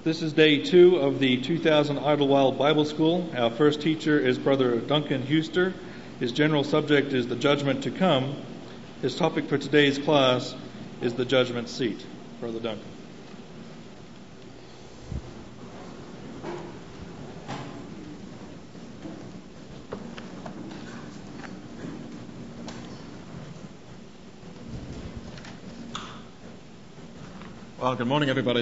This is day 2 of the 2000 Idlewild Bible School. Our first teacher is Brother Duncan Huster. His general subject is the judgment to come. His topic for today's class is the judgment seat. Brother Duncan. Well, good morning, everybody.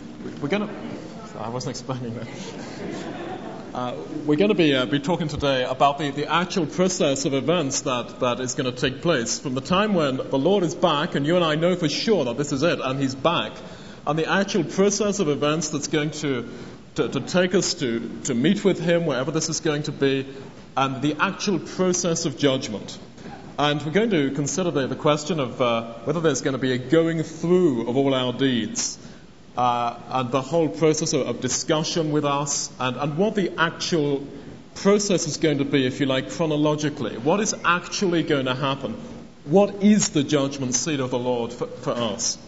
I wasn't expecting that. We're going to be talking today about the actual process of events that is going to take place from the time when the Lord is back, and you and I know for sure that this is it, and He's back, and the actual process of events that's going to take us to meet with Him, wherever this is going to be, and the actual process of judgment. And we're going to consider the question of whether there's going to be a going through of all our deeds, and the whole process of discussion with us, and what the actual process is going to be, if you like, chronologically. What is actually going to happen? What is the judgment seat of the Lord for us?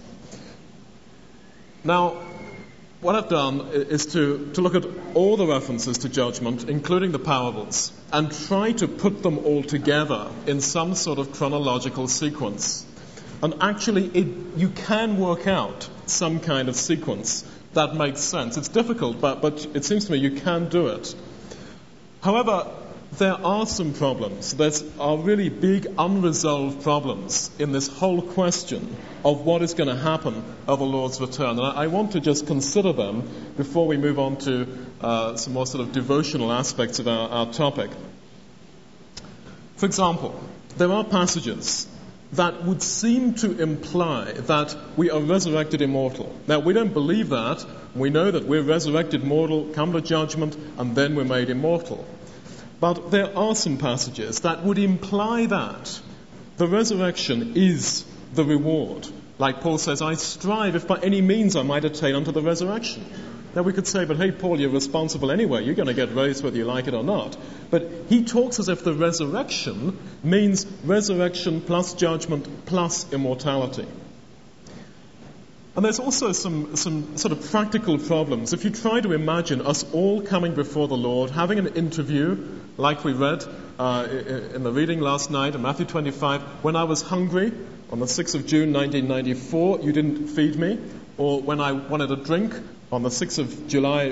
Now, what I've done is to look at all the references to judgment, including the parables, and try to put them all together in some sort of chronological sequence. And actually, you can work out some kind of sequence that makes sense. It's difficult, but it seems to me you can do it. However, there are some problems. There are really big unresolved problems in this whole question of what is going to happen at the Lord's return. And I want to just consider them before we move on to some more sort of devotional aspects of our topic. For example, there are passages that would seem to imply that we are resurrected immortal. Now, we don't believe that. We know that we're resurrected mortal, come to judgment, and then we're made immortal. But there are some passages that would imply that the resurrection is the reward. Like Paul says, I strive if by any means I might attain unto the resurrection. Now we could say, but hey Paul, you're responsible anyway. You're going to get raised whether you like it or not. But he talks as if the resurrection means resurrection plus judgment plus immortality. And there's also some sort of practical problems. If you try to imagine us all coming before the Lord, having an interview, like we read in the reading last night in Matthew 25, when I was hungry on the 6th of June 1994, you didn't feed me. Or when I wanted a drink on the 6th of July,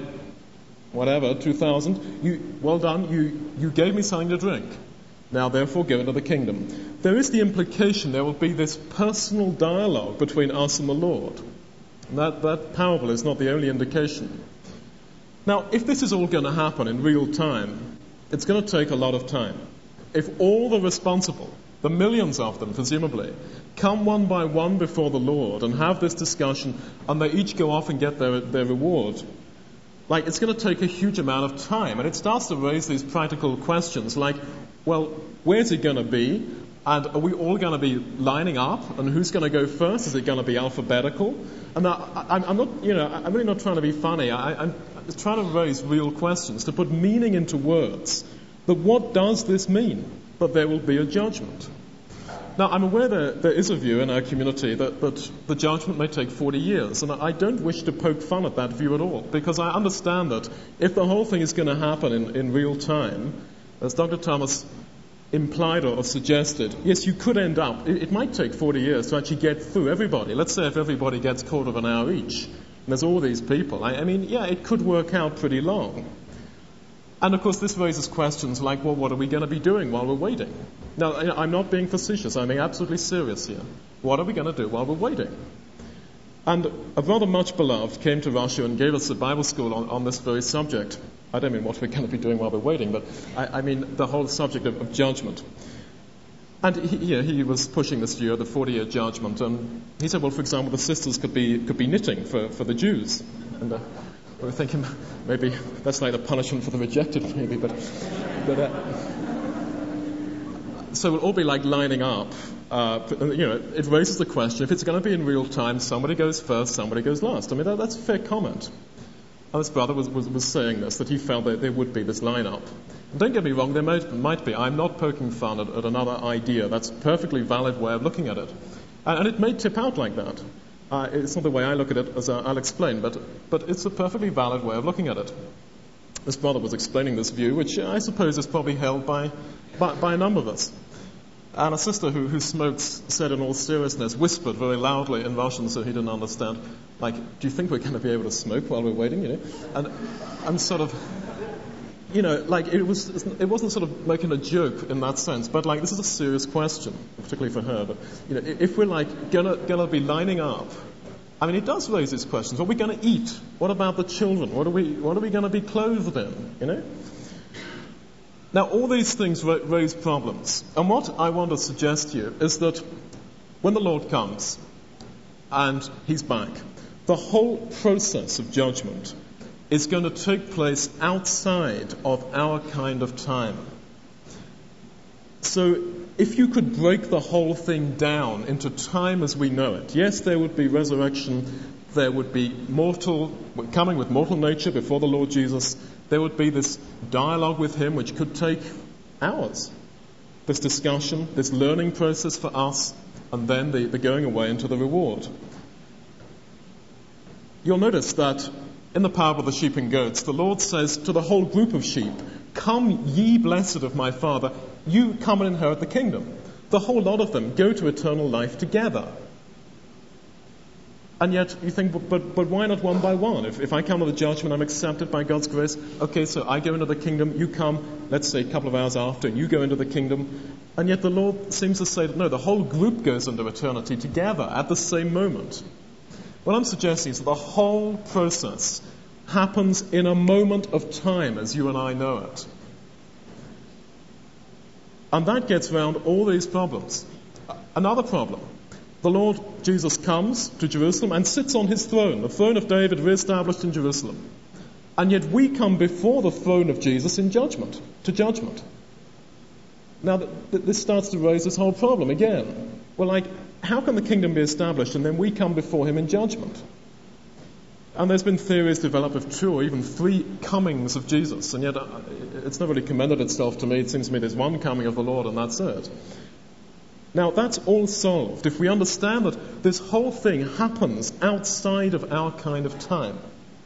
2000, well done, you gave me something to drink. Now therefore give into the kingdom. There is the implication there will be this personal dialogue between us and the Lord. And that parable is not the only indication. Now, if this is all going to happen in real time, it's going to take a lot of time. If all the responsible, the millions of them presumably, come one by one before the Lord and have this discussion, and they each go off and get their reward, it's going to take a huge amount of time. And it starts to raise these practical questions like, well, where's it going to be? And are we all going to be lining up? And who's going to go first? Is it going to be alphabetical? And I'm not, I'm really not trying to be funny. I'm trying to raise real questions, to put meaning into words. That what does this mean? That there will be a judgment. Now, I'm aware there is a view in our community that the judgment may take 40 years, and I don't wish to poke fun at that view at all, because I understand that if the whole thing is going to happen in real time, as Dr. Thomas implied or suggested, yes, you could end up, it might take 40 years to actually get through everybody. Let's say if everybody gets quarter of an hour each, and there's all these people. It could work out pretty long. And of course, this raises questions like, well, what are we going to be doing while we're waiting? Now, I'm not being facetious. I'm being absolutely serious here. What are we going to do while we're waiting? And a brother much beloved came to Russia and gave us a Bible school on this very subject. I don't mean what we're going to be doing while we're waiting, but I mean the whole subject of judgment. And he was pushing this view of the 40-year judgment. And he said, well, for example, the sisters could be knitting for the Jews. And we were thinking maybe that's like the punishment for the rejected, maybe. So we'll all be lining up. It raises the question, if it's going to be in real time, somebody goes first, somebody goes last. That's a fair comment. And this brother was saying this, that he felt that there would be this line-up. And don't get me wrong, there might be. I'm not poking fun at another idea. That's a perfectly valid way of looking at it. And it may tip out like that. It's not the way I look at it, as I'll explain, but it's a perfectly valid way of looking at it. This brother was explaining this view, which I suppose is probably held by a number of us. And a sister who smokes said in all seriousness, whispered very loudly in Russian so he didn't understand, like, do you think we're going to be able to smoke while we're waiting, And sort of, like it wasn't sort of making a joke in that sense, but like this is a serious question, particularly for her. But if we're like gonna be lining up, I mean, it does raise these questions. What are we going to eat? What about the children? What are we going to be clothed in? Now, all these things raise problems. And what I want to suggest to you is that when the Lord comes and he's back, the whole process of judgment is going to take place outside of our kind of time. So if you could break the whole thing down into time as we know it, yes, there would be resurrection, there would be coming with mortal nature before the Lord Jesus, there would be this dialogue with him which could take hours, this discussion, this learning process for us, and then the going away into the reward. You'll notice that in the parable of the sheep and goats, the Lord says to the whole group of sheep, "Come, ye blessed of my Father, you come and inherit the kingdom." The whole lot of them go to eternal life together. And yet you think, but why not one by one? If I come to the judgment, I'm accepted by God's grace. Okay, so I go into the kingdom, you come, let's say a couple of hours after, and you go into the kingdom. And yet the Lord seems to say that no, the whole group goes into eternity together at the same moment. What I'm suggesting is that the whole process happens in a moment of time as you and I know it. And that gets around all these problems. Another problem. The Lord Jesus comes to Jerusalem and sits on his throne, the throne of David re-established in Jerusalem. And yet we come before the throne of Jesus in judgment, to judgment. Now this starts to raise this whole problem again. Well, like, how can the kingdom be established and then we come before him in judgment? And there's been theories developed of 2 or even 3 comings of Jesus, and yet it's not really commended itself to me. It seems to me there's one coming of the Lord and that's it. Now, that's all solved if we understand that this whole thing happens outside of our kind of time.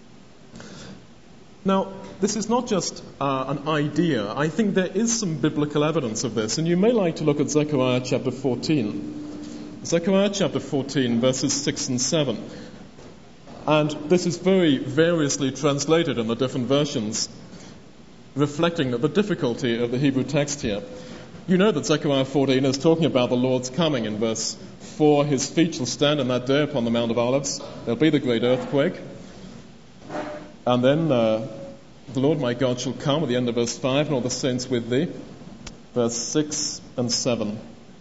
Now, this is not just an idea. I think there is some biblical evidence of this, and you may like to look at Zechariah chapter 14. Zechariah chapter 14, verses 6 and 7. And this is very variously translated in the different versions, reflecting the difficulty of the Hebrew text here. You know that Zechariah 14 is talking about the Lord's coming. In verse 4, his feet shall stand in that day upon the Mount of Olives. There'll be the great earthquake. And then the Lord my God shall come, at the end of verse 5, and all the saints with thee. Verse 6 and 7.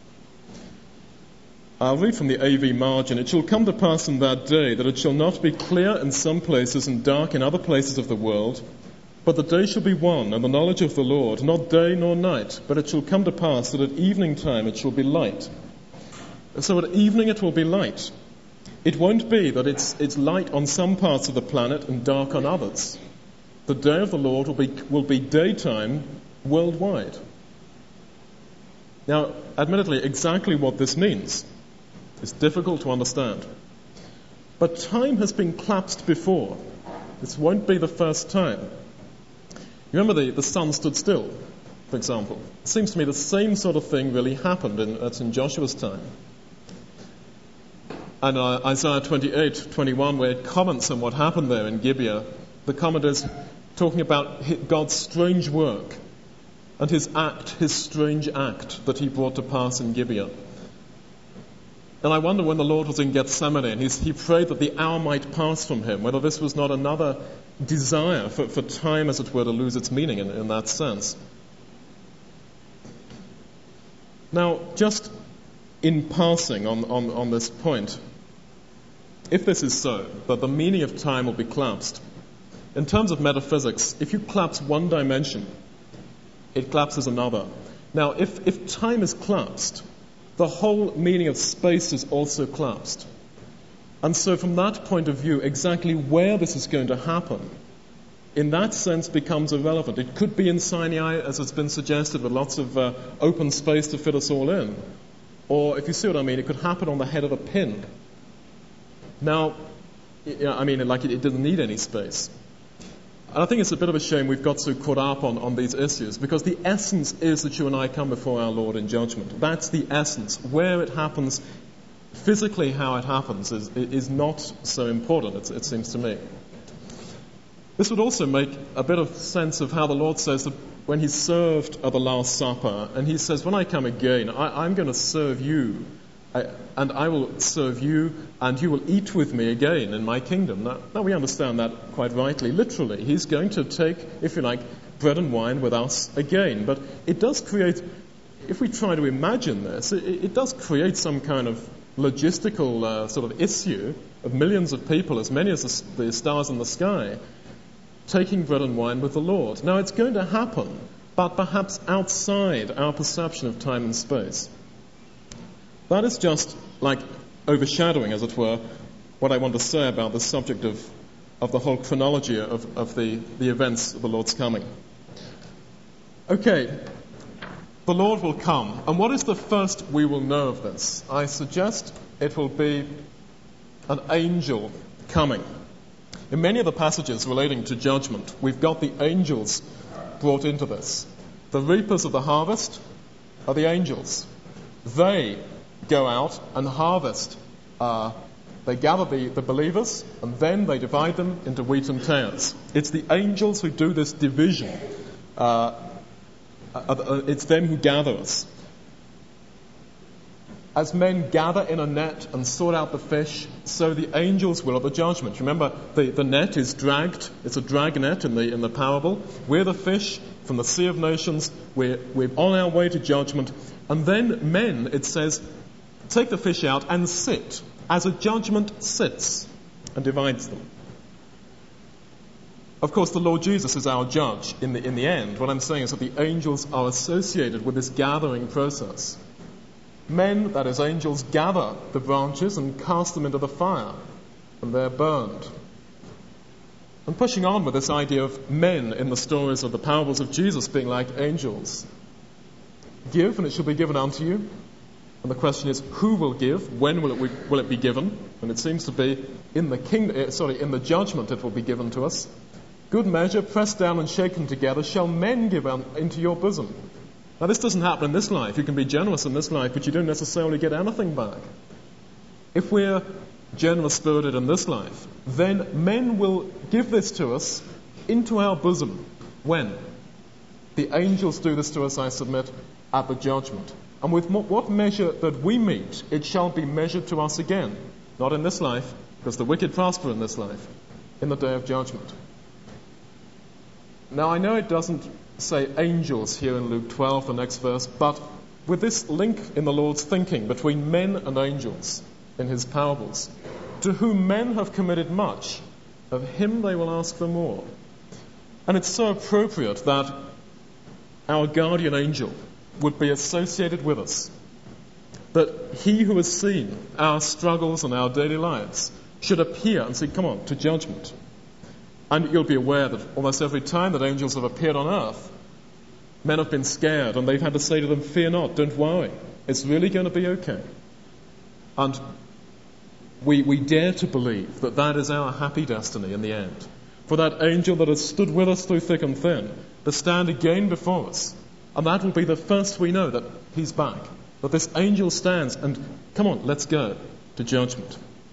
I'll read from the AV margin. It shall come to pass in that day that it shall not be clear in some places and dark in other places of the world, but the day shall be one, and the knowledge of the Lord, not day nor night, but it shall come to pass that at evening time it shall be light. So at evening it will be light. It won't be that it's light on some parts of the planet and dark on others. The day of the Lord will be daytime worldwide. Now, admittedly, exactly what this means is difficult to understand. But time has been collapsed before. This won't be the first time. You remember the sun stood still, for example. It seems to me the same sort of thing really happened. That's in Joshua's time. And Isaiah 28:21, where it comments on what happened there in Gibeah, the comment is talking about God's strange work and his strange act that he brought to pass in Gibeah. And I wonder when the Lord was in Gethsemane and he prayed that the hour might pass from him, whether this was not another desire for time, as it were, to lose its meaning in that sense. Now, just in passing on this point, if this is so, that the meaning of time will be collapsed, in terms of metaphysics, if you collapse one dimension, it collapses another. Now, if time is collapsed, the whole meaning of space is also collapsed. And so from that point of view, exactly where this is going to happen, in that sense, becomes irrelevant. It could be in Sinai, as has been suggested, with lots of open space to fit us all in. Or, if you see what I mean, it could happen on the head of a pin. Now, it didn't need any space. And I think it's a bit of a shame we've got so caught up on these issues, because the essence is that you and I come before our Lord in judgment. That's the essence. Where it happens, physically how it happens, is not so important, it seems to me. This would also make a bit of sense of how the Lord says that when he served at the Last Supper, and he says, when I come again, I'm going to serve you, and I will serve you, and you will eat with me again in my kingdom. Now we understand that quite rightly, literally. He's going to take, if you like, bread and wine with us again. But it does create, if we try to imagine this, it does create some kind of logistical sort of issue of millions of people, as many as the stars in the sky, taking bread and wine with the Lord. Now it's going to happen, but perhaps outside our perception of time and space. That is just like overshadowing, as it were, what I want to say about the subject of the whole chronology of the events of the Lord's coming. Okay, the Lord will come. And what is the first we will know of this? I suggest it will be an angel coming. In many of the passages relating to judgment, we've got the angels brought into this. The reapers of the harvest are the angels. They go out and harvest. They gather the believers, and then they divide them into wheat and tares. It's the angels who do this division. It's them who gather us. As men gather in a net and sort out the fish, so the angels will at the judgment. Remember, the net is dragged. It's a drag net in the parable. We're the fish from the sea of nations. We're on our way to judgment. And then men, it says, take the fish out and sit, as a judgment sits and divides them. Of course, the Lord Jesus is our judge in the end. What I'm saying is that the angels are associated with this gathering process. Men, that is angels, gather the branches and cast them into the fire, and they're burned. And pushing on with this idea of men in the stories of the parables of Jesus being like angels. Give, and it shall be given unto you. And the question is, who will give? When will it be given? And it seems to be in the judgment it will be given to us. Good measure, pressed down and shaken together, shall men give into your bosom. Now this doesn't happen in this life. You can be generous in this life, but you don't necessarily get anything back. If we're generous-spirited in this life, then men will give this to us into our bosom. When? The angels do this to us, I submit, at the judgment. And with what measure that we meet, it shall be measured to us again. Not in this life, because the wicked prosper in this life, in the day of judgment. Now I know it doesn't say angels here in Luke 12, the next verse, but with this link in the Lord's thinking between men and angels in his parables, to whom men have committed much, of him they will ask for more. And it's so appropriate that our guardian angel would be associated with us, that he who has seen our struggles and our daily lives should appear and say, come on, to judgment. And you'll be aware that almost every time that angels have appeared on earth, men have been scared and they've had to say to them, fear not, don't worry, it's really going to be okay. And we dare to believe that that is our happy destiny in the end. For that angel that has stood with us through thick and thin, to stand again before us. And that will be the first we know that he's back. That this angel stands and, come on, let's go to judgment.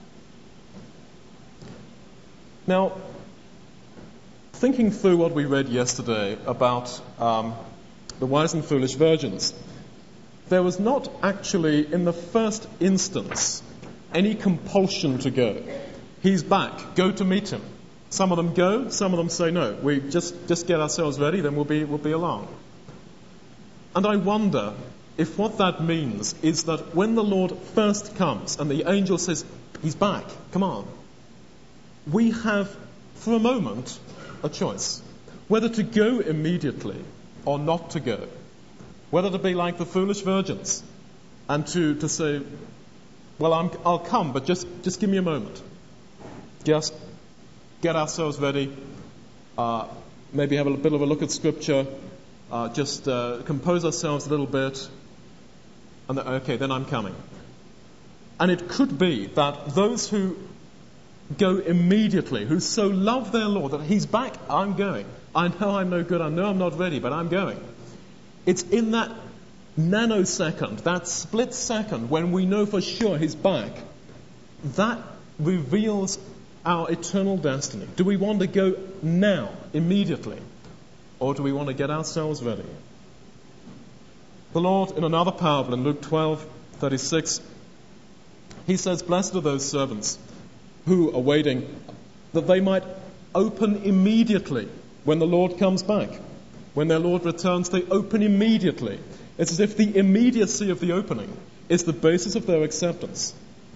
Now, thinking through what we read yesterday about the wise and foolish virgins, there was not actually, in the first instance, any compulsion to go. He's back. Go to meet him. Some of them go. Some of them say no. We just get ourselves ready. Then we'll be along. And I wonder if what that means is that when the Lord first comes and the angel says, he's back, come on, we have, for a moment, a choice. Whether to go immediately or not to go. Whether to be like the foolish virgins and to say, well, I'll come, but just give me a moment. Just get ourselves ready, maybe have a bit of a look at Scripture, just compose ourselves a little bit, and okay, then I'm coming. And it could be that those who go immediately, who so love their Lord that he's back, I'm going. I know I'm no good, I know I'm not ready, but I'm going. It's in that nanosecond, that split second, when we know for sure he's back, that reveals our eternal destiny. Do we want to go now, immediately, or do we want to get ourselves ready? The Lord, in another parable in Luke 12:36, he says, "Blessed are those servants who are waiting that they might open immediately when the Lord comes back. When their Lord returns, they open immediately." It's as if the immediacy of the opening is the basis of their acceptance.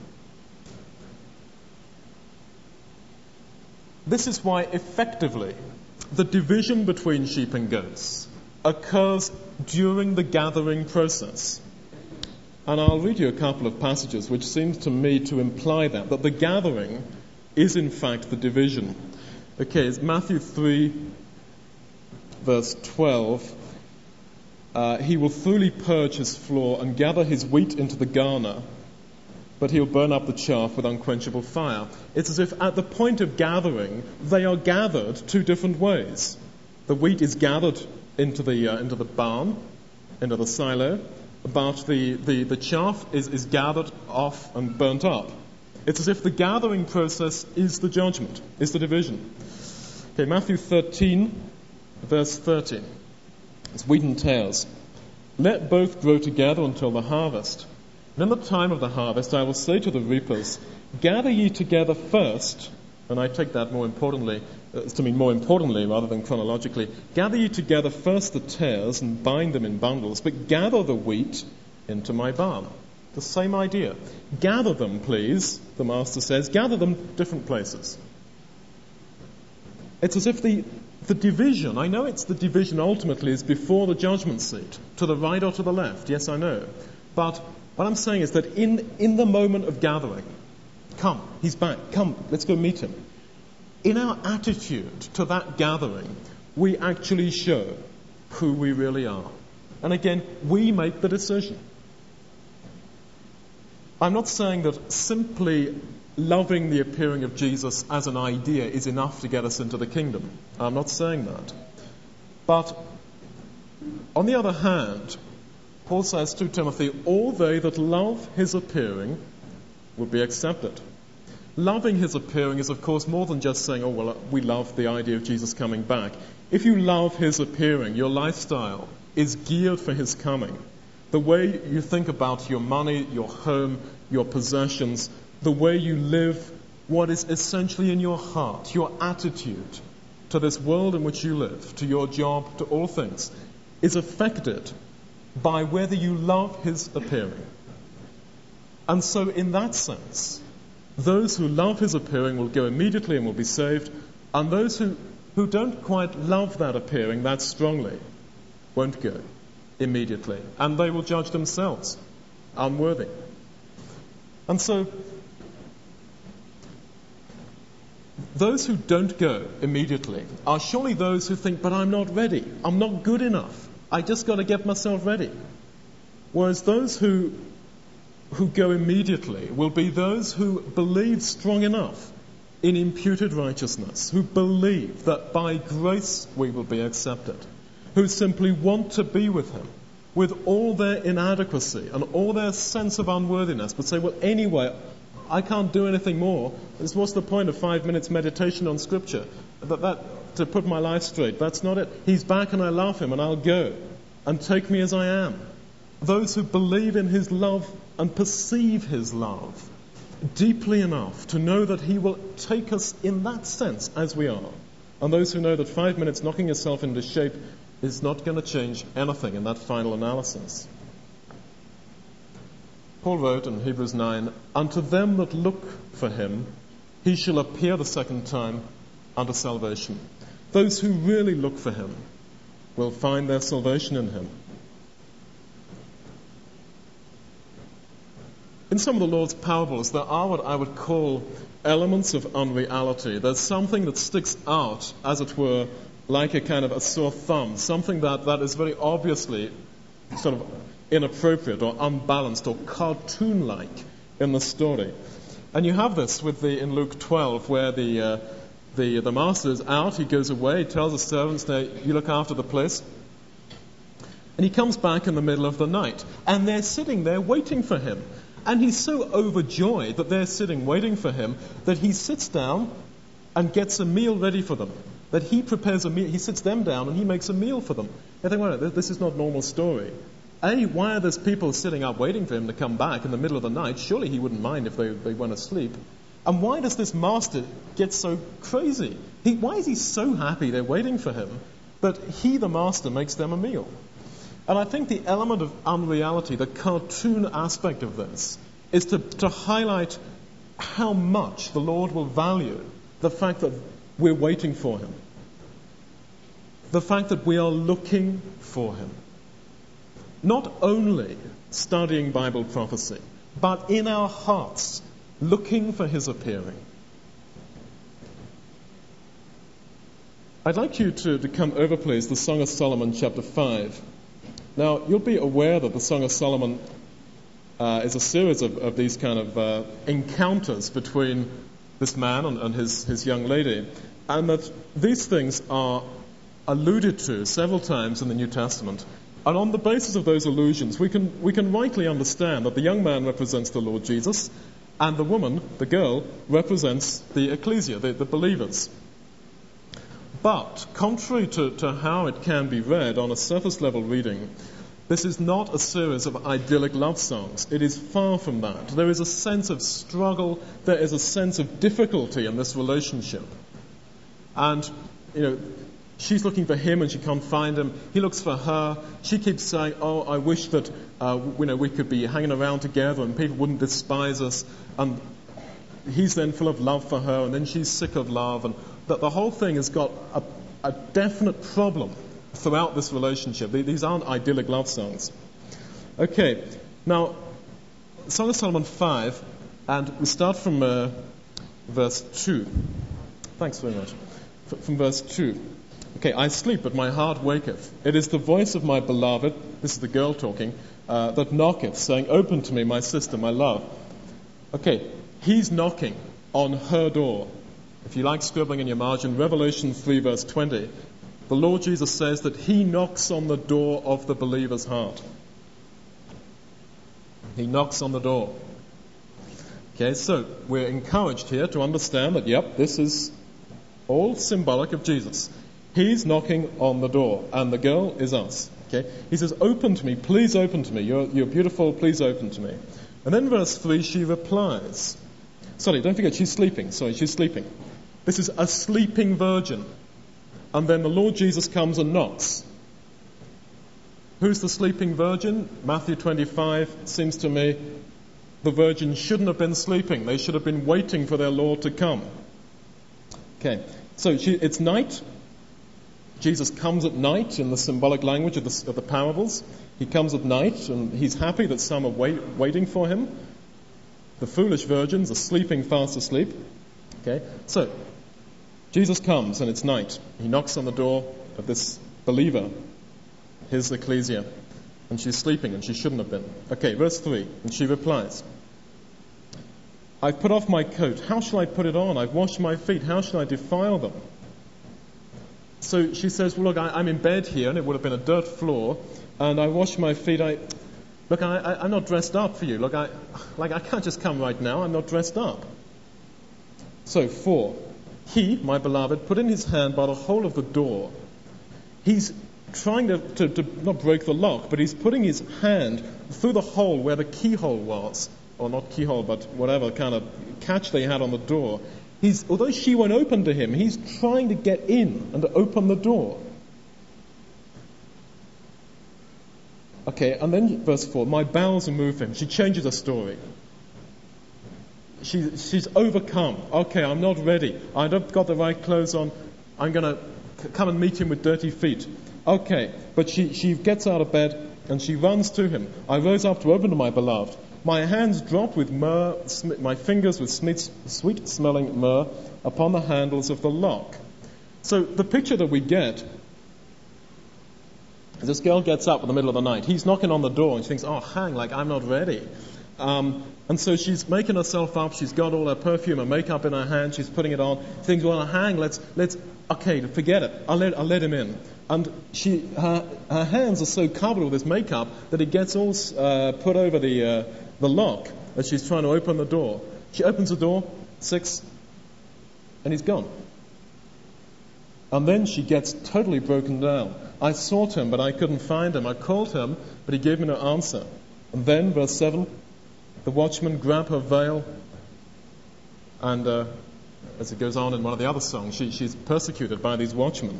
This is why, effectively, the division between sheep and goats occurs during the gathering process. And I'll read you a couple of passages which seems to me to imply that the gathering is in fact the division. Okay, it's Matthew 3, verse 12. He will thoroughly purge his floor and gather his wheat into the garner, but he'll burn up the chaff with unquenchable fire. It's as if at the point of gathering, they are gathered two different ways. The wheat is gathered into the barn, into the silo, but the chaff is gathered off and burnt up. It's as if the gathering process is the judgment, is the division. Okay, Matthew 13, verse 13. It's wheat and tares. "Let both grow together until the harvest. And in the time of the harvest I will say to the reapers, gather ye together first," and I take that more importantly rather than chronologically, "gather ye together first the tares and bind them in bundles, but gather the wheat into my barn." The same idea. Gather them, please, the master says. Gather them different places. It's as if the division, I know it's the division ultimately is before the judgment seat, to the right or to the left, yes I know. But what I'm saying is that in the moment of gathering, come, he's back, come, let's go meet him. In our attitude to that gathering, we actually show who we really are. And again, we make the decision. I'm not saying that simply loving the appearing of Jesus as an idea is enough to get us into the kingdom. I'm not saying that. But on the other hand, Paul says to Timothy, all they that love his appearing will be accepted. Loving his appearing is, of course, more than just saying, oh, well, we love the idea of Jesus coming back. If you love his appearing, your lifestyle is geared for his coming. The way you think about your money, your home, your possessions, the way you live, what is essentially in your heart, your attitude to this world in which you live, to your job, to all things, is affected by whether you love his appearing. And so in that sense, those who love his appearing will go immediately and will be saved, and those who don't quite love that appearing that strongly won't go immediately, and they will judge themselves unworthy. And so those who don't go immediately are surely those who think, but I'm not ready, I'm not good enough, I just got to get myself ready. Whereas those who go immediately will be those who believe strong enough in imputed righteousness, who believe that by grace we will be accepted, who simply want to be with him with all their inadequacy and all their sense of unworthiness, but say, well, anyway, I can't do anything more. What's the point of 5 minutes meditation on Scripture? That to put my life straight, that's not it. He's back and I love him and I'll go. And take me as I am. Those who believe in his love and perceive his love deeply enough to know that he will take us in that sense as we are. And those who know that 5 minutes knocking yourself into shape is not going to change anything in that final analysis. Paul wrote in Hebrews 9, unto them that look for him, he shall appear the second time unto salvation. Those who really look for him will find their salvation in him. In some of the Lord's parables, there are what I would call elements of unreality. There's something that sticks out, as it were, like a kind of a sore thumb, something that is very obviously sort of inappropriate or unbalanced or cartoon-like in the story. And you have this in Luke 12, where the master is out, he goes away, he tells his servants, "Now you look after the place." And he comes back in the middle of the night, and they're sitting there waiting for him. And he's so overjoyed that they're sitting waiting for him that he sits down and gets a meal ready for them. That he prepares a meal, he sits them down and he makes a meal for them. I think, well, this is not a normal story. Why are those people sitting up waiting for him to come back in the middle of the night? Surely he wouldn't mind if they went asleep. And why does this master get so crazy? Why is he so happy they're waiting for him that he, the master, makes them a meal? And I think the element of unreality, the cartoon aspect of this, is to highlight how much the Lord will value the fact that we're waiting for him. The fact that we are looking for him. Not only studying Bible prophecy, but in our hearts, looking for his appearing. I'd like you to come over, please, the Song of Solomon, chapter 5. Now, you'll be aware that the Song of Solomon is a series of these kind of encounters between this man and his young lady, and that these things are alluded to several times in the New Testament. And on the basis of those allusions, we can rightly understand that the young man represents the Lord Jesus, and the woman, the girl, represents the ecclesia, the believers. But, contrary to how it can be read on a surface level reading, this is not a series of idyllic love songs. It is far from that. There is a sense of struggle, there is a sense of difficulty in this relationship. And, she's looking for him and she can't find him. He looks for her. She keeps saying, "Oh, I wish that we could be hanging around together and people wouldn't despise us." And he's then full of love for her, and then she's sick of love, and the whole thing has got a definite problem throughout this relationship. These aren't idyllic love songs. Okay, now Song of Solomon 5, and we start from verse 2. Thanks very much. From verse 2. Okay, "I sleep, but my heart waketh. It is the voice of my beloved," this is the girl talking, "that knocketh, saying, Open to me, my sister, my love." Okay, he's knocking on her door. If you like scribbling in your margin, Revelation 3, verse 20, the Lord Jesus says that he knocks on the door of the believer's heart. He knocks on the door. Okay, so we're encouraged here to understand that, this is all symbolic of Jesus. He's knocking on the door, and the girl is us. Okay, he says, "Open to me, please open to me. You're beautiful, please open to me." And then verse 3, she replies. Sorry, don't forget, she's sleeping. This is a sleeping virgin. And then the Lord Jesus comes and knocks. Who's the sleeping virgin? Matthew 25 seems to me the virgins shouldn't have been sleeping. They should have been waiting for their Lord to come. Okay, so it's night. Jesus comes at night in the symbolic language of the parables. He comes at night, and he's happy that some are waiting for him. The foolish virgins are sleeping fast asleep. Okay, so Jesus comes, and it's night. He knocks on the door of this believer, his ecclesia, and she's sleeping, and she shouldn't have been. Okay, verse 3, and she replies, "I've put off my coat. How shall I put it on? I've washed my feet. How shall I defile them?" So she says, "Well, look, I'm in bed here, and it would have been a dirt floor, and I wash my feet. I'm not dressed up for you. Look, I can't just come right now. I'm not dressed up." So 4, he, my beloved, put in his hand by the hole of the door. He's trying to not break the lock, but he's putting his hand through the hole where the keyhole was, or not keyhole, but whatever kind of catch they had on the door. Although she won't open to him, he's trying to get in and to open the door. Okay, and then verse 4, "My bowels move him." She changes her story. She's overcome. Okay, I'm not ready. I haven't got the right clothes on. I'm going to come and meet him with dirty feet. Okay, but she gets out of bed and she runs to him. "I rose up to open to my beloved. My hands dropped with myrrh, my fingers with sweet-smelling myrrh upon the handles of the lock." So the picture that we get is this girl gets up in the middle of the night. He's knocking on the door and she thinks, "Oh, I'm not ready." And so she's making herself up. She's got all her perfume and makeup in her hand. She's putting it on. She thinks, well, okay, forget it. I'll let him in. And her hands are so covered with this makeup that it gets all put over the lock as she's trying to open the door. She opens the door, 6, and he's gone. And then she gets totally broken down. I sought him, but I couldn't find him. I called him, but he gave me no answer. And then, verse 7, the watchman grabbed her veil, and as it goes on in one of the other songs, she's persecuted by these watchmen.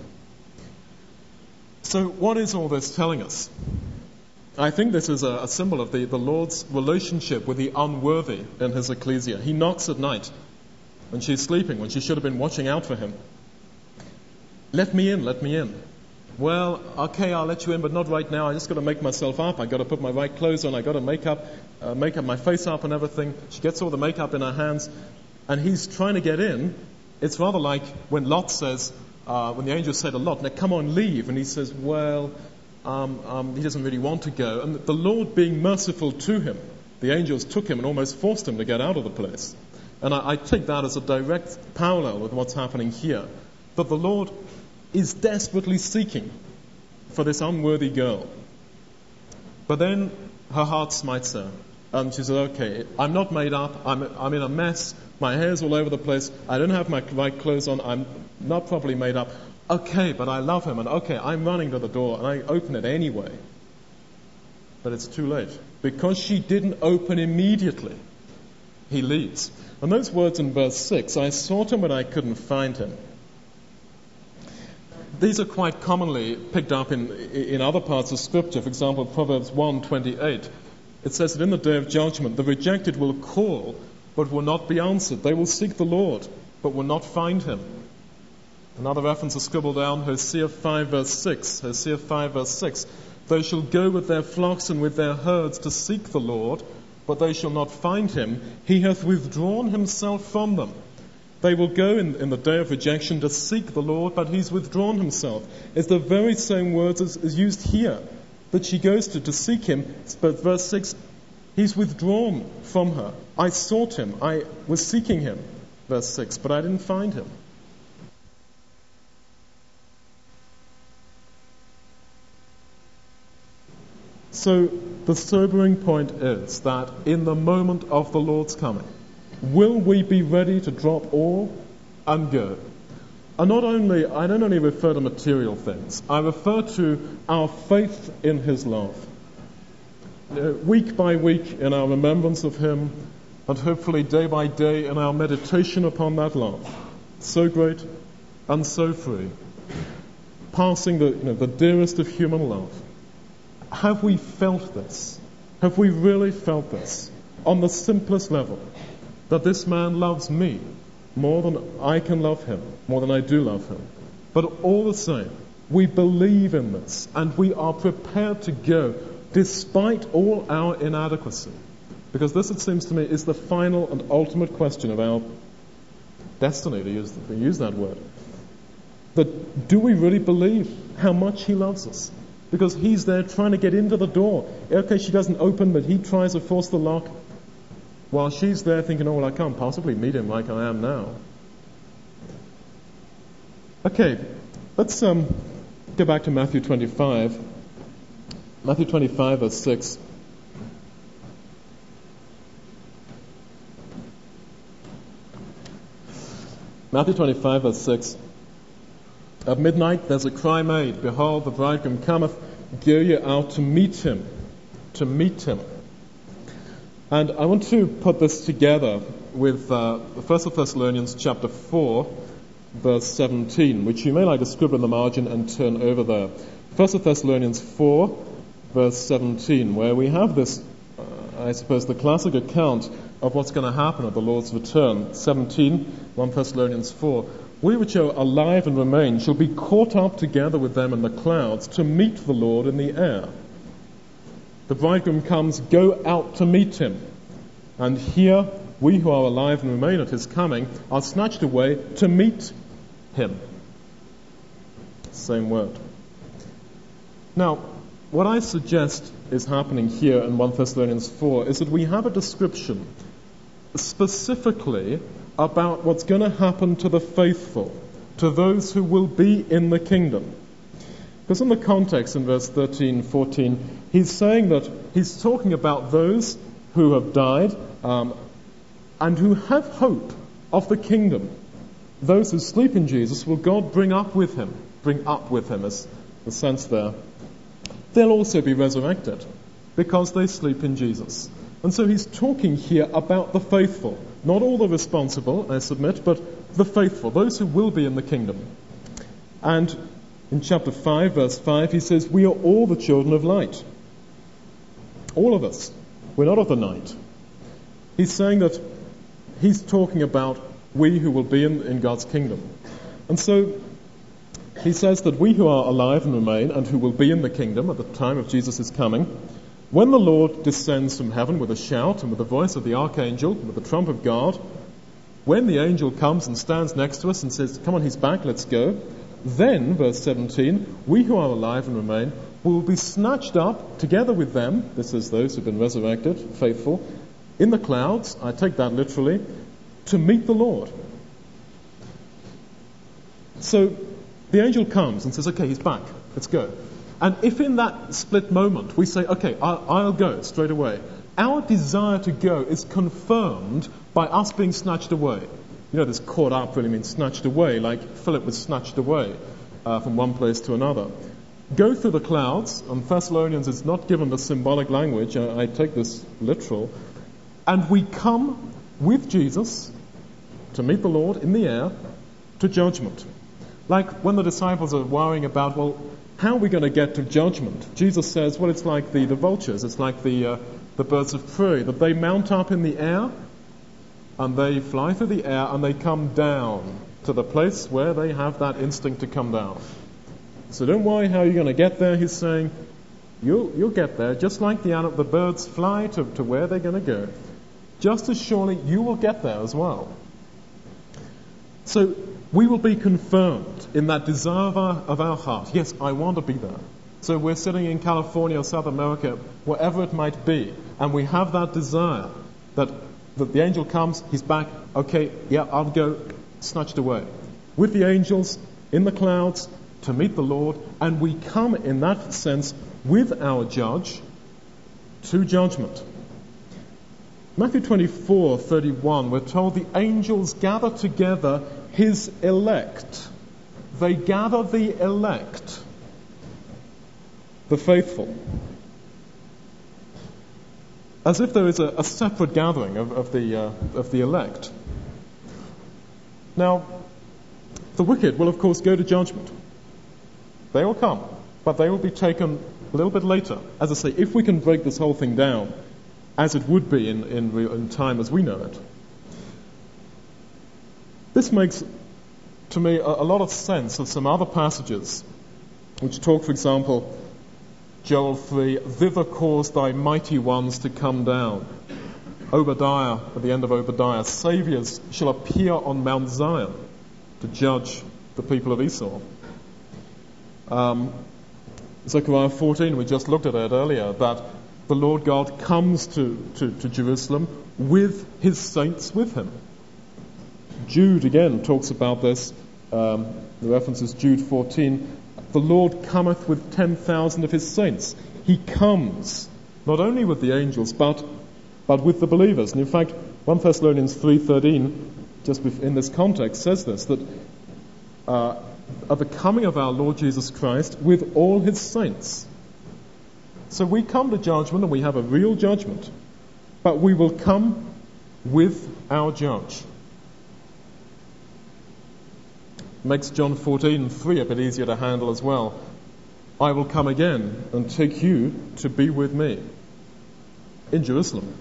So what is all this telling us? I think this is a symbol of the Lord's relationship with the unworthy in his ecclesia. He knocks at night when she's sleeping, when she should have been watching out for him. Let me in, let me in. Well, okay, I'll let you in, but not right now. I just got to make myself up. I got to put my right clothes on. I got to make up my face up and everything. She gets all the makeup in her hands, and he's trying to get in. It's rather like when Lot says, when the angel said to Lot, "Now come on, leave," and he says, "Well, he doesn't really want to go." And the Lord, being merciful to him, the angels took him and almost forced him to get out of the place. And I take that as a direct parallel with what's happening here. That the Lord is desperately seeking for this unworthy girl. But then her heart smites her, and she says, okay, I'm not made up, I'm in a mess, my hair's all over the place, I don't have my right clothes on, I'm not properly made up. Okay, but I love him, and okay, I'm running to the door, and I open it anyway. But it's too late. Because she didn't open immediately, he leaves. And those words in verse 6, I sought him, but I couldn't find him. These are quite commonly picked up in other parts of Scripture. For example, Proverbs 1:28. It says that in the day of judgment, the rejected will call, but will not be answered. They will seek the Lord, but will not find him. Another reference is scribbled down, Hosea 5 verse 6. Hosea 5 verse 6. They shall go with their flocks and with their herds to seek the Lord, but they shall not find him. He hath withdrawn himself from them. They will go in the day of rejection to seek the Lord, but he's withdrawn himself. It's the very same words as used here, that she goes to seek him. But verse 6, he's withdrawn from her. I sought him. I was seeking him, verse 6, but I didn't find him. So the sobering point is that in the moment of the Lord's coming, will we be ready to drop all and go? And I don't only refer to material things. I refer to our faith in his love. Week by week in our remembrance of him, and hopefully day by day in our meditation upon that love. So great and so free. Passing the dearest of human love. Have we felt this? Have we really felt this? On the simplest level. That this man loves me more than I can love him, more than I do love him. But all the same, we believe in this, and we are prepared to go despite all our inadequacy. Because this, it seems to me, is the final and ultimate question of our destiny, to use that word. That do we really believe how much he loves us? Because he's there trying to get into the door. Okay, she doesn't open, but he tries to force the lock. While she's there thinking, oh, well, I can't possibly meet him like I am now. Okay, let's go back to Matthew 25. Matthew 25, verse 6. Matthew 25, verse 6. At midnight there's a cry made, behold, the bridegroom cometh, go ye out to meet him. To meet him. And I want to put this together with 1 Thessalonians chapter 4, verse 17, which you may like to scribble in the margin and turn over there. 1 Thessalonians 4, verse 17, where we have this, I suppose, the classic account of what's going to happen at the Lord's return. 17, 1 Thessalonians 4. We which are alive and remain shall be caught up together with them in the clouds to meet the Lord in the air. The bridegroom comes, go out to meet him. And here, we who are alive and remain at his coming are snatched away to meet him. Same word. Now, what I suggest is happening here in 1 Thessalonians 4 is that we have a description specifically about what's going to happen to the faithful, to those who will be in the kingdom. Because in the context in verse 13, 14, he's saying that he's talking about those who have died and who have hope of the kingdom. Those who sleep in Jesus will God bring up with him is the sense there. They'll also be resurrected because they sleep in Jesus. And so he's talking here about the faithful. Not all the responsible, I submit, but the faithful, those who will be in the kingdom. And in chapter 5, verse 5, he says, we are all the children of light. All of us. We're not of the night. He's saying that he's talking about we who will be in God's kingdom. And so he says that we who are alive and remain and who will be in the kingdom at the time of Jesus' coming, when the Lord descends from heaven with a shout and with the voice of the archangel, with the trump of God, when the angel comes and stands next to us and says, come on, he's back, let's go, then, verse 17, we who are alive and remain will be snatched up together with them, this is those who've been resurrected, faithful, in the clouds, I take that literally, to meet the Lord. So the angel comes and says, okay, he's back, let's go. And if in that split moment we say, okay, I'll go straight away, our desire to go is confirmed by us being snatched away. You know, this caught up really means snatched away, like Philip was snatched away from one place to another. Go through the clouds, and Thessalonians is not given the symbolic language, I take this literal, and we come with Jesus to meet the Lord in the air to judgment. Like when the disciples are worrying about, well, how are we going to get to judgment? Jesus says, well, it's like the vultures, it's like the birds of prey, that they mount up in the air and they fly through the air and they come down to the place where they have that instinct to come down. So don't worry how you're going to get there. He's saying, you'll get there just like the birds fly to where they're going to go. Just as surely you will get there as well. So we will be confirmed in that desire of our heart. Yes, I want to be there. So we're sitting in California or South America, wherever it might be, and we have that desire that the angel comes, he's back, okay, yeah, I'll go, snatched away. With the angels in the clouds to meet the Lord, and we come in that sense with our judge to judgment. Matthew 24:31, we're told the angels gather together his elect. They gather the elect, the faithful. As if there is a separate gathering of the elect. Now, the wicked will of course go to judgment. They will come, but they will be taken a little bit later. As I say, if we can break this whole thing down, as it would be in time as we know it. This makes, to me, a lot of sense of some other passages which talk, for example, Joel 3, thither cause thy mighty ones to come down. Obadiah, at the end of Obadiah, Saviours shall appear on Mount Zion to judge the people of Esau. Zechariah 14, we just looked at it earlier, that the Lord God comes to Jerusalem with his saints with him. Jude again talks about this. The reference is Jude 14. The Lord cometh with 10,000 of his saints. He comes not only with the angels, but with the believers. And in fact, 1 Thessalonians 3:13, just in this context, says this, that at the coming of our Lord Jesus Christ with all his saints. So we come to judgment, and we have a real judgment, but we will come with our judge. Makes John 14:3 a bit easier to handle as well. I will come again and take you to be with me in Jerusalem.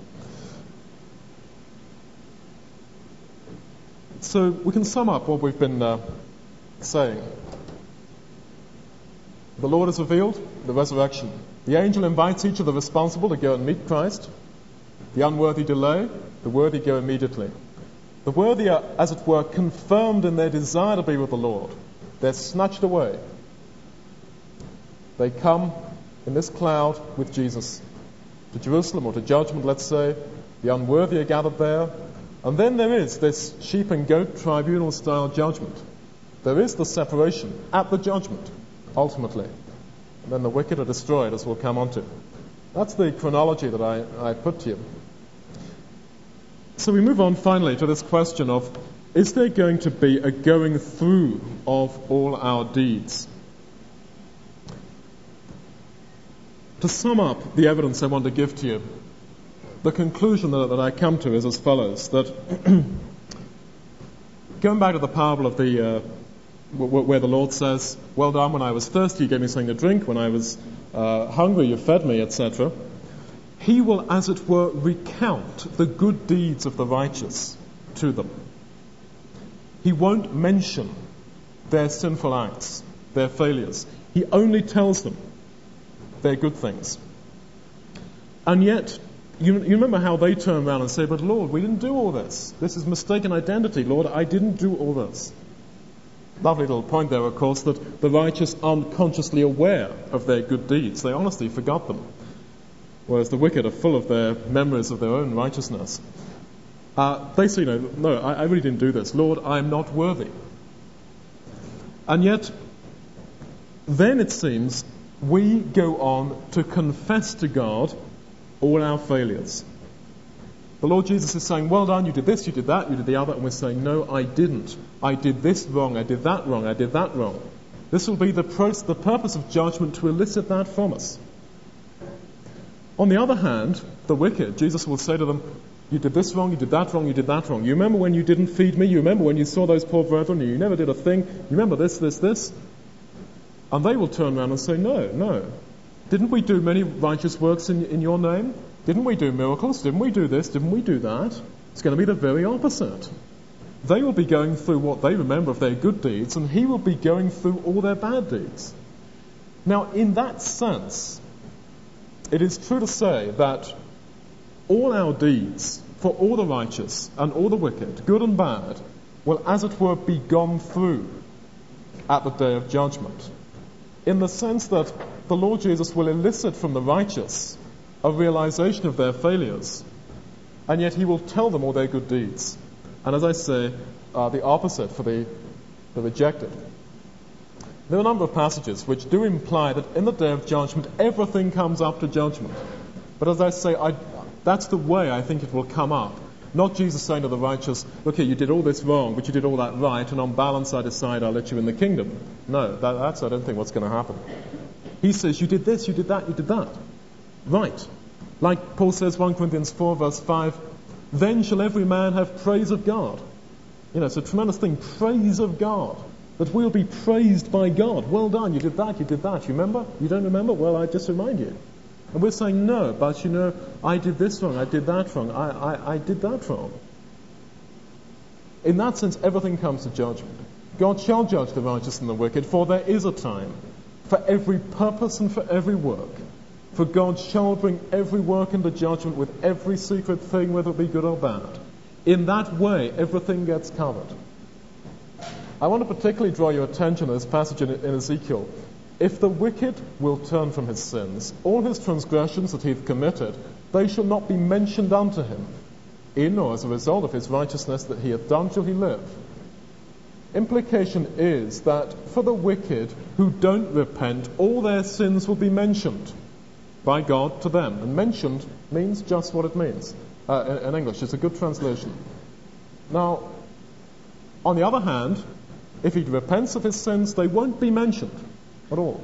So we can sum up what we've been saying. The Lord has revealed the resurrection. The angel invites each of the responsible to go and meet Christ. The unworthy delay, the worthy go immediately. The worthy are, as it were, confirmed in their desire to be with the Lord. They're snatched away. They come in this cloud with Jesus to Jerusalem or to judgment, let's say. The unworthy are gathered there. And then there is this sheep and goat tribunal style judgment. There is the separation at the judgment, ultimately. And then the wicked are destroyed, as we'll come on to. That's the chronology that I put to you. So we move on finally to this question of, is there going to be a going through of all our deeds? To sum up the evidence I want to give to you, the conclusion that I come to is as follows, that going back to the parable of the where the Lord says, well done, when I was thirsty you gave me something to drink, when I was hungry you fed me, etc. He will, as it were, recount the good deeds of the righteous to them. He won't mention their sinful acts, their failures. He only tells them their good things. And yet, you remember how they turn around and say, but Lord, we didn't do all this. This is mistaken identity. Lord, I didn't do all this. Lovely little point there, of course, that the righteous aren't consciously aware of their good deeds. They honestly forgot them. Whereas the wicked are full of their memories of their own righteousness. They say, no, I really didn't do this. Lord, I'm not worthy. And yet, then it seems, we go on to confess to God all our failures. The Lord Jesus is saying, well done, you did this, you did that, you did the other, and we're saying, no, I didn't. I did this wrong, I did that wrong, I did that wrong. This will be the purpose of judgment, to elicit that from us. On the other hand, the wicked, Jesus will say to them, you did this wrong, you did that wrong, you did that wrong. You remember when you didn't feed me? You remember when you saw those poor brethren? You never did a thing. You remember this? And they will turn around and say, no. Didn't we do many righteous works in your name? Didn't we do miracles? Didn't we do this? Didn't we do that? It's going to be the very opposite. They will be going through what they remember of their good deeds, and he will be going through all their bad deeds. Now, in that sense, it is true to say that all our deeds, for all the righteous and all the wicked, good and bad, will, as it were, be gone through at the day of judgment. In the sense that the Lord Jesus will elicit from the righteous a realization of their failures, and yet he will tell them all their good deeds. And as I say, the opposite for the rejected. There are a number of passages which do imply that in the day of judgment, everything comes up to judgment. But as I say, that's the way I think it will come up. Not Jesus saying to the righteous, look here, you did all this wrong, but you did all that right, and on balance I decide I'll let you in the kingdom. No, that's I don't think what's going to happen. He says, you did this, you did that, you did that. Right. Like Paul says, 1 Corinthians 4 verse 5, then shall every man have praise of God. It's a tremendous thing, praise of God. That we'll be praised by God. Well done, you did that, you did that. You remember? You don't remember? Well, I just remind you. And we're saying, no, but I did this wrong, I did that wrong, I did that wrong. In that sense, everything comes to judgment. God shall judge the righteous and the wicked, for there is a time for every purpose and for every work. For God shall bring every work into judgment with every secret thing, whether it be good or bad. In that way, everything gets covered. I want to particularly draw your attention to this passage in Ezekiel. If the wicked will turn from his sins, all his transgressions that he hath committed, they shall not be mentioned unto him. In or as a result of his righteousness that he hath done shall he live. Implication is that for the wicked who don't repent, all their sins will be mentioned by God to them. And mentioned means just what it means. In English, it's a good translation. Now, on the other hand, if he repents of his sins, they won't be mentioned at all.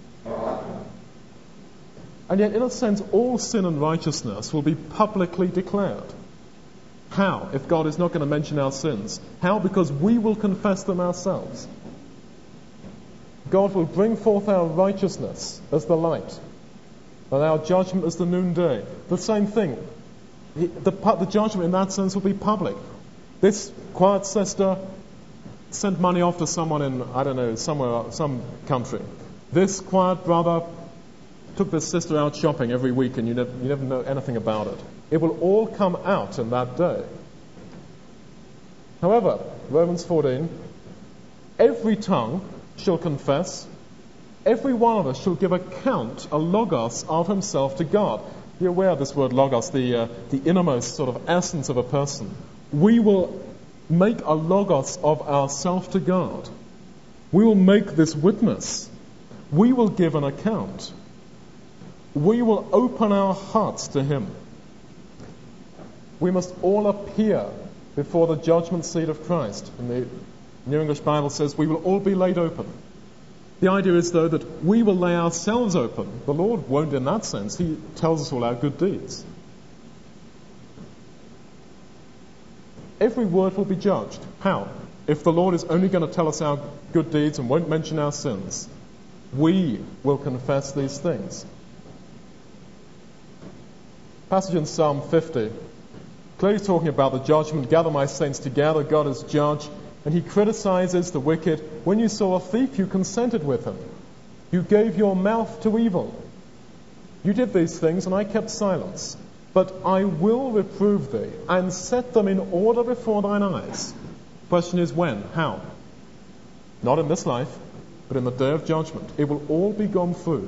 And yet, in a sense, all sin and righteousness will be publicly declared. How, if God is not going to mention our sins? How? Because we will confess them ourselves. God will bring forth our righteousness as the light, and our judgment as the noonday. The same thing. The judgment in that sense will be public. This quiet sister sent money off to someone in, some country. This quiet brother took this sister out shopping every week, and you never know anything about it. It will all come out in that day. However, Romans 14, every tongue shall confess Every one of us shall give account, a logos, of himself to God. You're aware of this word logos, the innermost sort of essence of a person. We will make a logos of ourselves to God. We will make this witness. We will give an account. We will open our hearts to him. We must all appear before the judgment seat of Christ. And the New English Bible says we will all be laid open. The idea is, though, that we will lay ourselves open. The Lord won't in that sense. He tells us all our good deeds. Every word will be judged. How? If the Lord is only going to tell us our good deeds and won't mention our sins, we will confess these things. Passage in Psalm 50, clearly talking about the judgment. Gather my saints together, God is judge. And he criticizes the wicked. When you saw a thief, you consented with him. You gave your mouth to evil. You did these things, and I kept silence. But I will reprove thee, and set them in order before thine eyes. The question is when? How? Not in this life, but in the day of judgment. It will all be gone through.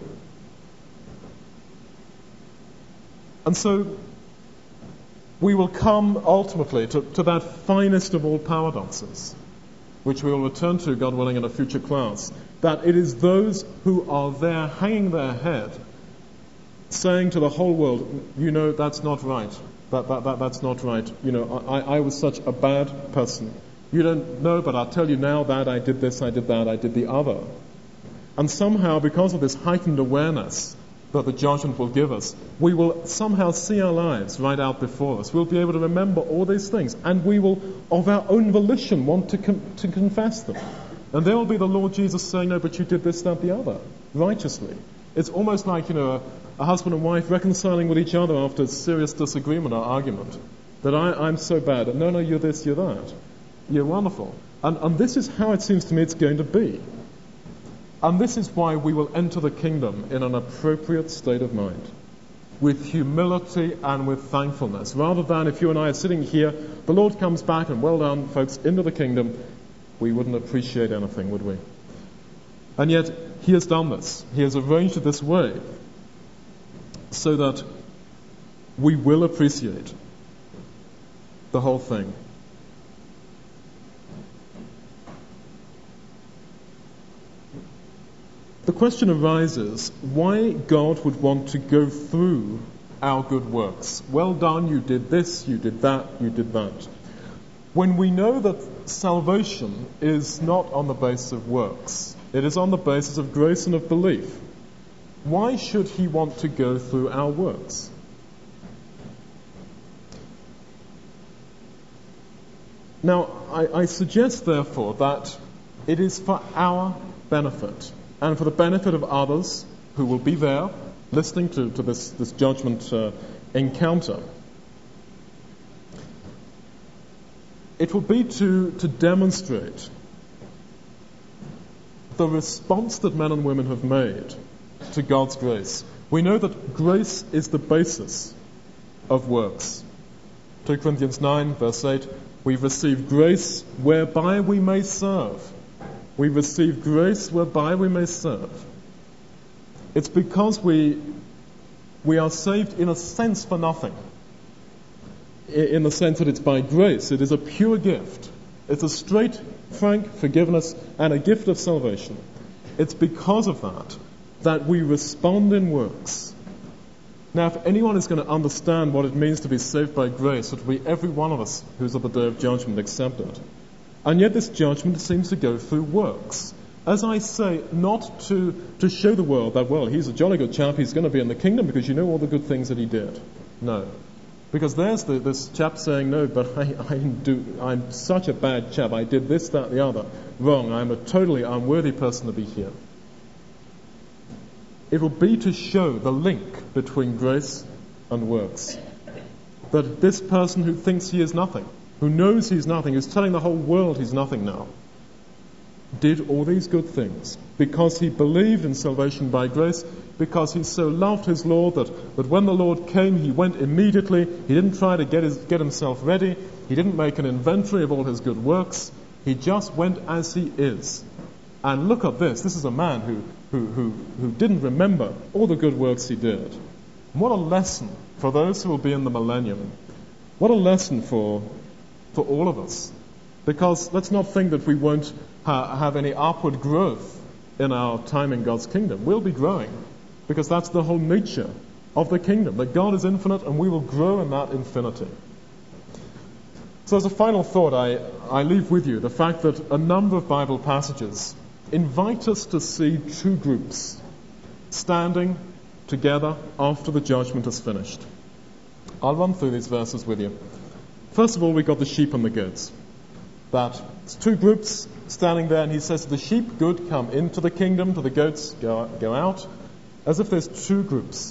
And so we will come ultimately to that finest of all paradoxes, which we will return to, God willing, in a future class, that it is those who are there hanging their head, saying to the whole world, you know, that's not right. That's not right. You know, I was such a bad person. You don't know, but I'll tell you now that I did this, I did that, I did the other. And somehow, because of this heightened awareness that the judgment will give us, we will somehow see our lives right out before us. We'll be able to remember all these things, and we will, of our own volition, want to confess them. And there will be the Lord Jesus saying, no, but you did this, that, the other, righteously. It's almost like, a husband and wife reconciling with each other after serious disagreement or argument. That I'm so bad. No, you're this, you're that. You're wonderful. And this is how it seems to me it's going to be. And this is why we will enter the kingdom in an appropriate state of mind, with humility and with thankfulness, rather than if you and I are sitting here, the Lord comes back and well done, folks, into the kingdom, we wouldn't appreciate anything, would we? And yet, he has done this. He has arranged it this way so that we will appreciate the whole thing. The question arises why God would want to go through our good works. Well done, you did this, you did that, you did that. When we know that salvation is not on the basis of works, it is on the basis of grace and of belief, why should he want to go through our works? Now, I suggest, therefore, that it is for our benefit and for the benefit of others who will be there listening to this judgment encounter. It will be to demonstrate the response that men and women have made to God's grace. We know that grace is the basis of works. 2 Corinthians 9, verse 8, we've received grace whereby we may serve. We receive grace whereby we may serve. It's because we are saved in a sense for nothing. In the sense that it's by grace. It is a pure gift. It's a straight, frank forgiveness and a gift of salvation. It's because of that we respond in works. Now, if anyone is going to understand what it means to be saved by grace, it will be every one of us who's at the day of judgment accepted. And yet this judgment seems to go through works. As I say, not to show the world that, well, he's a jolly good chap, he's going to be in the kingdom because you know all the good things that he did. No. Because there's this chap saying, no, but I'm such a bad chap, I did this, that, the other. Wrong, I'm a totally unworthy person to be here. It will be to show the link between grace and works. That this person who thinks he is nothing, who knows he's nothing, who's telling the whole world he's nothing now, did all these good things because he believed in salvation by grace, because he so loved his Lord that when the Lord came, he went immediately. He didn't try to get himself ready. He didn't make an inventory of all his good works. He just went as he is. And look at this. This is a man who who didn't remember all the good works he did. And what a lesson for those who will be in the millennium. What a lesson for all of us. Because let's not think that we won't have any upward growth in our time in God's kingdom. We'll be growing, because that's the whole nature of the kingdom, that God is infinite and we will grow in that infinity. So as a final thought, I leave with you the fact that a number of Bible passages invite us to see two groups standing together after the judgment is finished. I'll run through these verses with you. First of all, we've got the sheep and the goats. It's two groups standing there, and he says to the sheep, good, come into the kingdom, to the goats, go out, as if there's two groups.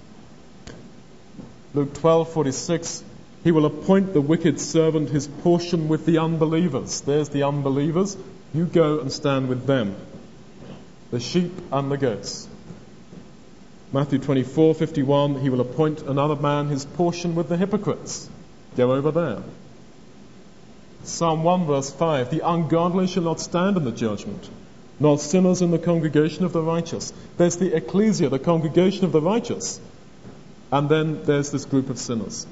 Luke 12:46, he will appoint the wicked servant his portion with the unbelievers. There's the unbelievers. You go and stand with them. The sheep and the goats. Matthew 24:51, he will appoint another man his portion with the hypocrites. Go over there. Psalm 1 verse 5, the ungodly shall not stand in the judgment, nor sinners in the congregation of the righteous. There's the ecclesia, the congregation of the righteous. And then there's this group of sinners.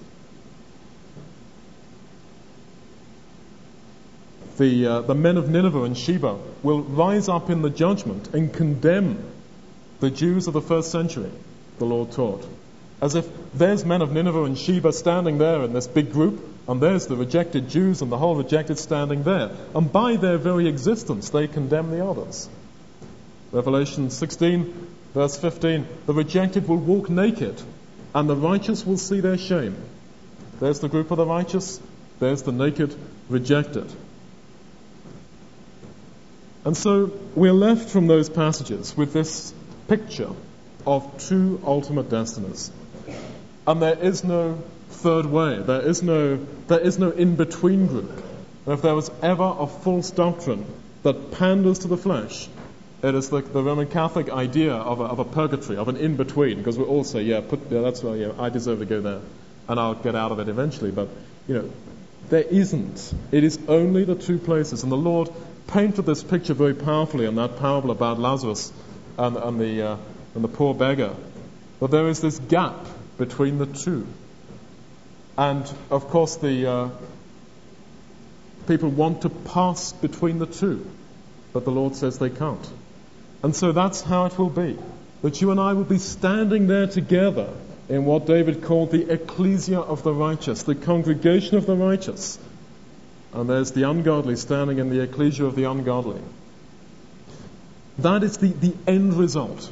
The men of Nineveh and Sheba will rise up in the judgment and condemn the Jews of the first century, the Lord taught. As if there's men of Nineveh and Sheba standing there in this big group, and there's the rejected Jews and the whole rejected standing there. And by their very existence, they condemn the others. Revelation 16, verse 15, the rejected will walk naked, and the righteous will see their shame. There's the group of the righteous, there's the naked rejected. And so we're left from those passages with this picture of two ultimate destinies. And there is no third way. There is no in-between group. And if there was ever a false doctrine that panders to the flesh, it is the Roman Catholic idea of a purgatory, of an in-between, because we all say, that's why I deserve to go there, and I'll get out of it eventually. But, there isn't. It is only the two places. And the Lord painted this picture very powerfully in that parable about Lazarus and the poor beggar. But there is this gap between the two. And, of course, the people want to pass between the two. But the Lord says they can't. And so that's how it will be. That you and I will be standing there together in what David called the ecclesia of the righteous, the congregation of the righteous. And there's the ungodly standing in the ecclesia of the ungodly. That is the end result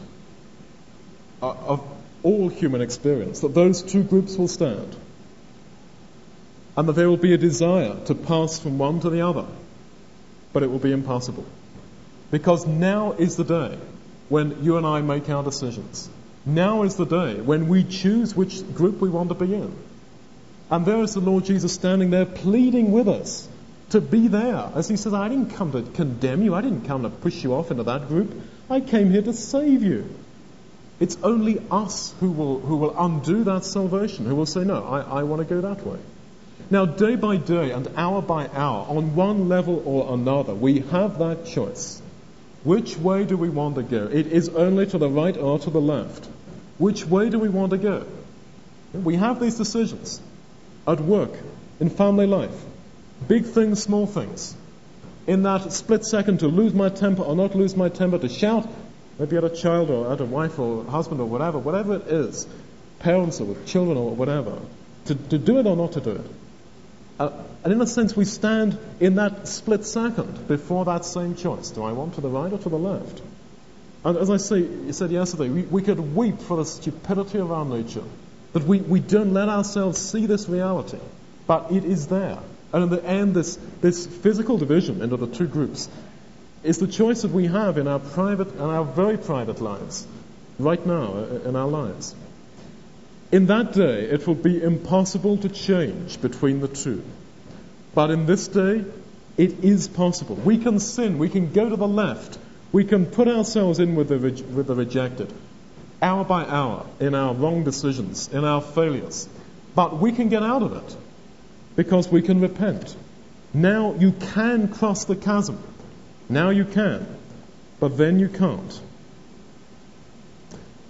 of all human experience, that those two groups will stand. And that there will be a desire to pass from one to the other. But it will be impossible. Because now is the day when you and I make our decisions. Now is the day when we choose which group we want to be in. And there is the Lord Jesus standing there pleading with us to be there. As he says, I didn't come to condemn you. I didn't come to push you off into that group. I came here to save you. It's only us who will undo that salvation, who will say, no, I want to go that way. Now, day by day and hour by hour, on one level or another, we have that choice. Which way do we want to go? It is only to the right or to the left. Which way do we want to go? We have these decisions at work, in family life, big things, small things. In that split second to lose my temper or not lose my temper, to shout, maybe at a child or at a wife or husband or whatever it is, parents or with children or whatever, to do it or not to do it. And in a sense, we stand in that split second before that same choice. Do I want to the right or to the left? And as I said yesterday, we could weep for the stupidity of our nature, that we don't let ourselves see this reality. But it is there. And in the end, this physical division into the two groups is the choice that we have in our private and our very private lives, right now in our lives. In that day, it will be impossible to change between the two. But in this day, it is possible. We can sin. We can go to the left. We can put ourselves in with the rejected, hour by hour, in our wrong decisions, in our failures. But we can get out of it because we can repent. Now you can cross the chasm. Now you can. But then you can't.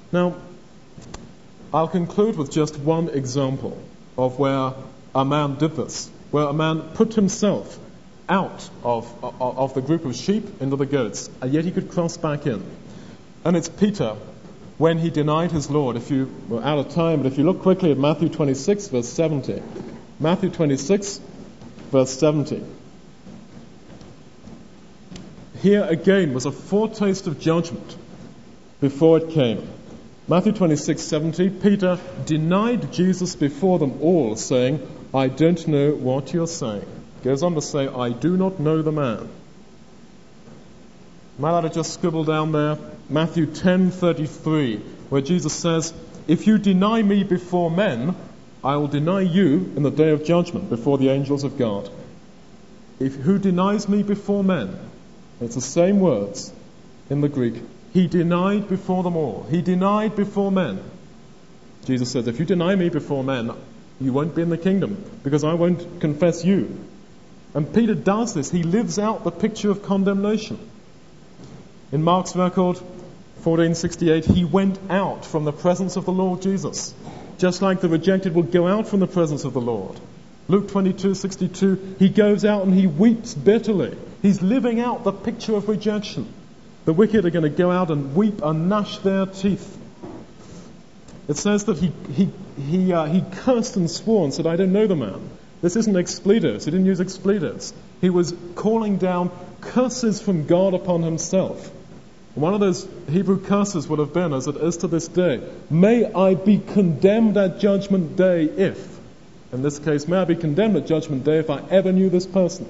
Now, I'll conclude with just one example of where a man did this, where a man put himself out of the group of sheep into the goats, and yet he could cross back in. And it's Peter, when he denied his Lord. We're out of time, but if you look quickly at Matthew 26, verse 70. Matthew 26, verse 70. Here again was a foretaste of judgment before it came. Matthew 26:70, Peter denied Jesus before them all, saying, I don't know what you're saying. Goes on to say, I do not know the man. Might I have just scribble down there, Matthew 10:33, where Jesus says, if you deny me before men, I will deny you in the day of judgment before the angels of God. Who denies me before men? It's the same words in the Greek. He denied before them all. He denied before men. Jesus says, if you deny me before men, you won't be in the kingdom, because I won't confess you. And Peter does this. He lives out the picture of condemnation. In Mark's record, 1468, he went out from the presence of the Lord Jesus, just like the rejected will go out from the presence of the Lord. Luke 22:62, he goes out and he weeps bitterly. He's living out the picture of rejection. The wicked are going to go out and weep and gnash their teeth. It says that he cursed and swore and said, I don't know the man. This isn't expletives. He didn't use expletives. He was calling down curses from God upon himself. One of those Hebrew curses would have been, as it is to this day, may I be condemned at judgment day if. In this case, may I be condemned at judgment day if I ever knew this person.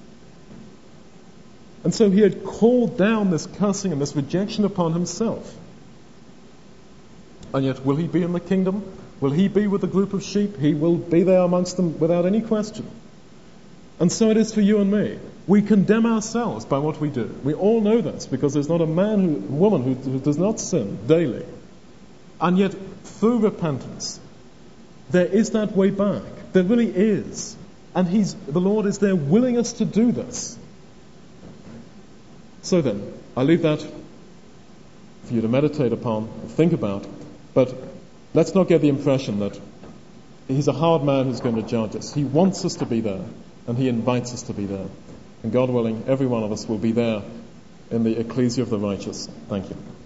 And so he had called down this cursing and this rejection upon himself. And yet, will he be in the kingdom? Will he be with the group of sheep? He will be there amongst them without any question. And so it is for you and me. We condemn ourselves by what we do. We all know this, because there's not a woman who does not sin daily. And yet, through repentance, there is that way back. There really is. And the Lord is there willing us to do this. So then, I leave that for you to meditate upon, think about, but let's not get the impression that he's a hard man who's going to judge us. He wants us to be there, and he invites us to be there. And God willing, every one of us will be there in the ecclesia of the righteous. Thank you.